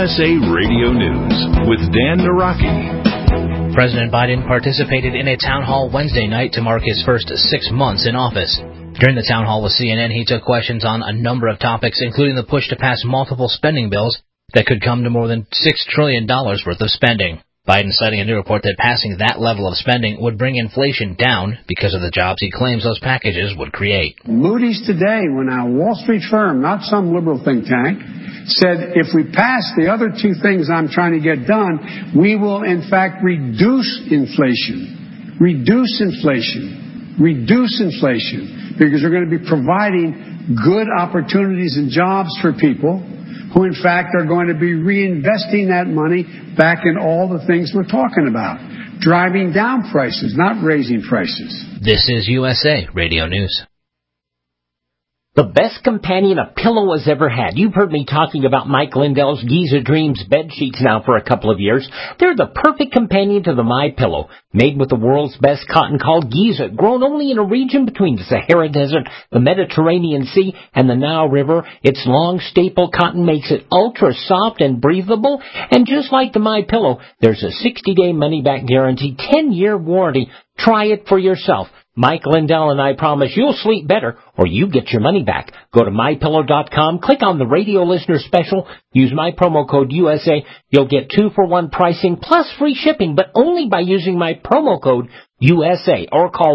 USA Radio News with Dan Naraki. President Biden participated in a town hall Wednesday night to mark his first 6 months in office. During the town hall with CNN, he took questions on a number of topics, including the push to pass multiple spending bills that could come to more than $6 trillion worth of spending. Biden citing a new report that passing that level of spending would bring inflation down because of the jobs he claims those packages would create. Moody's today, when a Wall Street firm, not some liberal think tank, said if we pass the other two things I'm trying to get done, we will in fact reduce inflation. Reduce inflation. Reduce inflation. Because we're going to be providing good opportunities and jobs for people who in fact are going to be reinvesting that money back in all the things we're talking about. Driving down prices, not raising prices. This is USA Radio News. The best companion a pillow has ever had. You've heard me talking about Mike Lindell's Giza Dreams bed sheets now for a couple of years. They're the perfect companion to the MyPillow. Made with the world's best cotton called Giza, grown only in a region between the Sahara Desert, the Mediterranean Sea, and the Nile River. Its long staple cotton makes it ultra soft and breathable. And just like the MyPillow, there's a 60-day money-back guarantee, 10-year warranty. Try it for yourself. Mike Lindell and I promise you'll sleep better or you get your money back. Go to MyPillow.com, click on the radio listener special, use my promo code USA. You'll get 2-for-1 pricing plus free shipping, but only by using my promo code USA, or call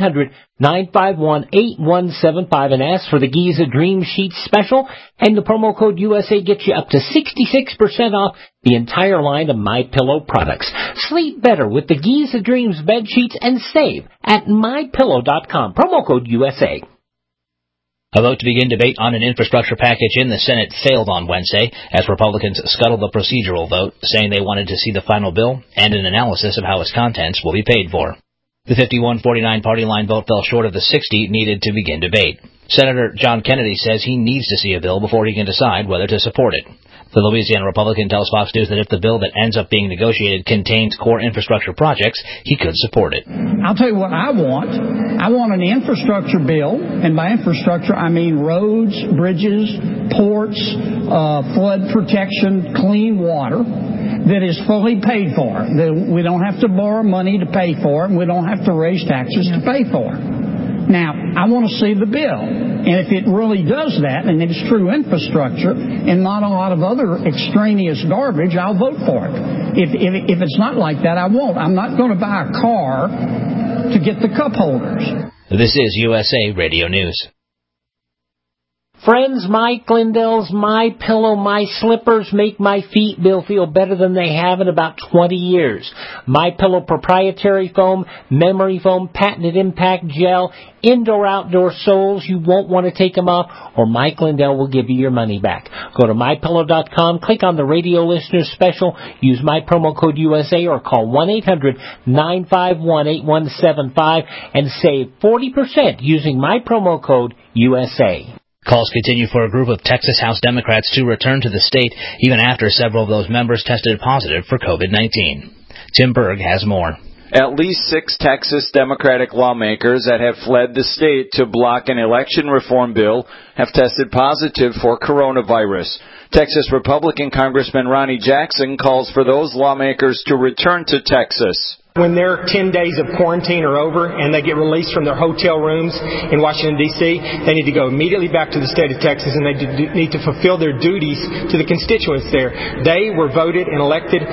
1-800-951-8175 and ask for the Giza Dream Sheets special, and the promo code USA gets you up to 66% off the entire line of MyPillow products. Sleep better with the Giza Dreams bed sheets and save at MyPillow.com, promo code USA. A vote to begin debate on an infrastructure package in the Senate failed on Wednesday as Republicans scuttled the procedural vote, saying they wanted to see the final bill and an analysis of how its contents will be paid for. The 51-49 party line vote fell short of the 60 needed to begin debate. Senator John Kennedy says he needs to see a bill before he can decide whether to support it. The Louisiana Republican tells Fox News that if the bill that ends up being negotiated contains core infrastructure projects, he could support it. I'll tell you what I want. I want an infrastructure bill, and by infrastructure I mean roads, bridges, ports, flood protection, clean water, that is fully paid for. That we don't have to borrow money to pay for it, and we don't have to raise taxes to pay for it. Now, I want to see the bill. And if it really does that, and it's true infrastructure, and not a lot of other extraneous garbage, I'll vote for it. If it's not like that, I won't. I'm not going to buy a car to get the cup holders. This is USA Radio News. Friends, Mike Lindell's MyPillow, my slippers make my feet feel better than they have in about 20 years. MyPillow proprietary foam, memory foam, patented impact gel, indoor-outdoor soles. You won't want to take them off, or Mike Lindell will give you your money back. Go to MyPillow.com, click on the radio listener special, use my promo code USA, or call 1-800-951-8175 and save 40% using my promo code USA. Calls continue for a group of Texas House Democrats to return to the state even after several of those members tested positive for COVID-19. Tim Berg has more. At least 6 Texas Democratic lawmakers that have fled the state to block an election reform bill have tested positive for coronavirus. Texas Republican Congressman Ronnie Jackson calls for those lawmakers to return to Texas. When their 10 days of quarantine are over and they get released from their hotel rooms in Washington, D.C., they need to go immediately back to the state of Texas, and they need to fulfill their duties to the constituents there. They were voted in and elected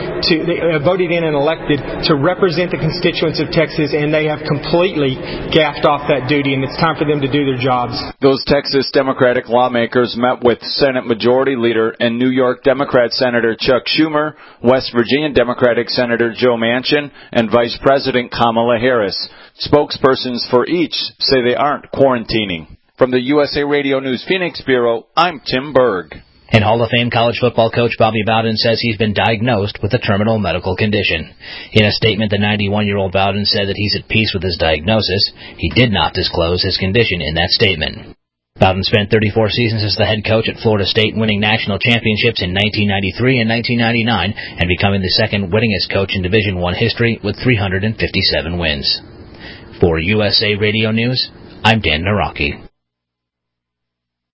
to represent the constituents of Texas, and they have completely gaffed off that duty, and it's time for them to do their jobs. Those Texas Democratic lawmakers met with Senate Majority Leader and New York Democrat Senator Chuck Schumer, West Virginia Democratic Senator Joe Manchin, and Vice President Kamala Harris. Spokespersons for each say they aren't quarantining. From the USA Radio News Phoenix Bureau, I'm Tim Berg. And Hall of Fame college football coach Bobby Bowden says he's been diagnosed with a terminal medical condition. In a statement, the 91-year-old Bowden said that he's at peace with his diagnosis. He did not disclose his condition in that statement. Bowden spent 34 seasons as the head coach at Florida State, winning national championships in 1993 and 1999, and becoming the second winningest coach in Division I history with 357 wins. For USA Radio News, I'm Dan Naraki.